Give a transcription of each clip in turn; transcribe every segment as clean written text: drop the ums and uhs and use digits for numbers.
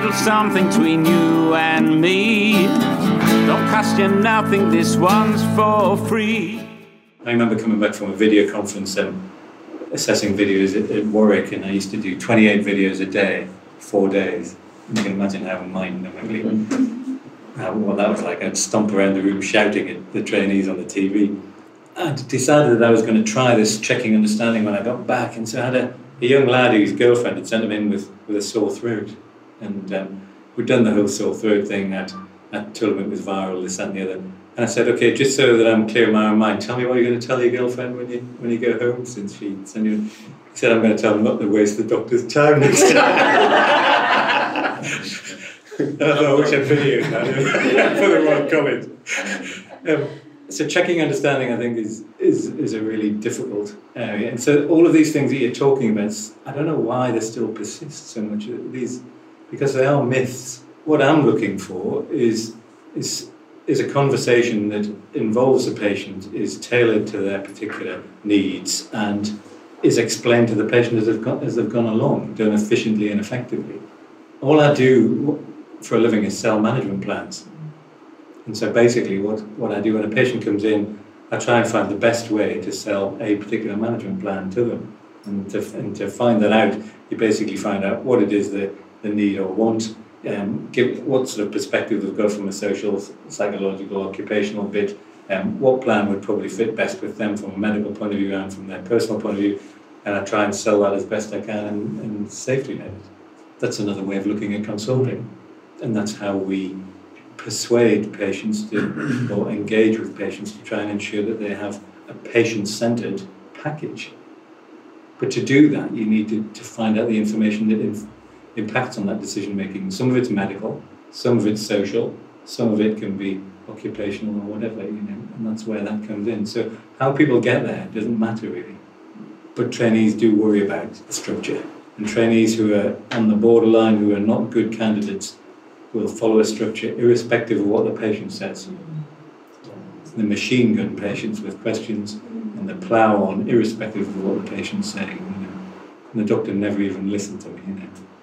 little something between you and me. Don't cost you nothing, this one's for free. I remember coming back from a video conference assessing videos at Warwick, and I used to do 28 videos a day, 4 days. You can imagine how mind-numbingly what that was like. I'd stomp around the room shouting at the trainees on the TV. I decided that I was going to try this checking understanding when I got back, and so I had a young lad whose girlfriend had sent him in with a sore throat, and we'd done the whole sore throat thing. I told him it was viral, this, that and the other. And I said, okay, just so that I'm clear in my own mind, tell me what you're going to tell your girlfriend when you go home, since she sent you. He said, I'm going to tell them not to waste the doctor's time next time. I wish I'd videoed that for the one comment. So checking understanding, I think, is a really difficult area. And so all of these things that you're talking about, I don't know why they still persist so much. Because they are myths. What I'm looking for is a conversation that involves the patient, is tailored to their particular needs, and is explained to the patient as they've gone along, done efficiently and effectively. All I do for a living is sell management plans. And so basically what I do when a patient comes in, I try and find the best way to sell a particular management plan to them. And to find that out, you basically find out what it is that they need or want, give what sort of perspective they've got from a social, psychological, occupational bit, what plan would probably fit best with them from a medical point of view and from their personal point of view, and I try and sell that as best I can and safety net it. That's another way of looking at consulting, and that's how we persuade patients to, or engage with patients to try and ensure that they have a patient-centered package. But to do that, you need to find out the information that impacts on that decision-making. Some of it's medical, some of it's social, some of it can be occupational or whatever, and that's where that comes in. So how people get there doesn't matter really. But trainees do worry about the structure. And trainees who are on the borderline, who are not good candidates, will follow a structure irrespective of what the patient says. The machine gun patients with questions, and the plough on irrespective of what the patient's saying. And the doctor never even listened to me.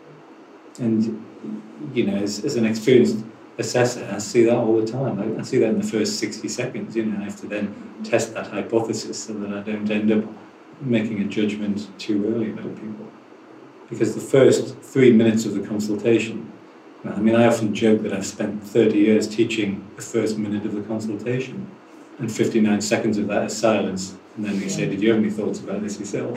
And as an experienced assessor, I see that all the time. I see that in the first 60 seconds. I have to then test that hypothesis so that I don't end up making a judgment too early about people. Because the first 3 minutes of the consultation, I often joke that I've spent 30 years teaching the first minute of the consultation, and 59 seconds of that is silence. And then we say, did you have any thoughts about this yourself?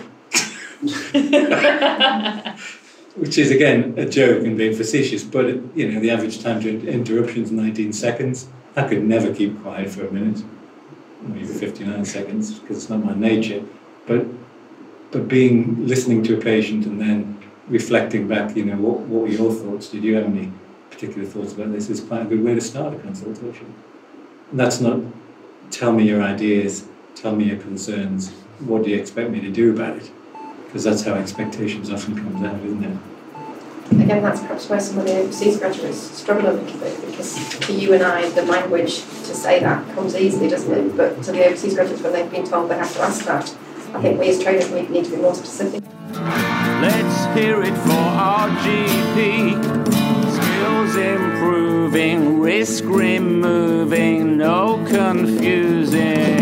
Which is, again, a joke and being facetious, but, the average time to interruption is 19 seconds. I could never keep quiet for a minute, maybe 59 seconds, because it's not my nature. But listening to a patient and then reflecting back, what were your thoughts? Did you have any particular thoughts about this? Is quite a good way to start a consultation. And that's not, tell me your ideas, tell me your concerns, what do you expect me to do about it? Because that's how expectations often comes out, isn't it? Again, that's perhaps where some of the overseas graduates struggle a little bit, because for you and I, the language to say that comes easily, doesn't it? But to the overseas graduates, when they've been told they have to ask that, I think we as trainers need to be more specific. Let's hear it for our GP. Skills improving, risk removing, no confusing.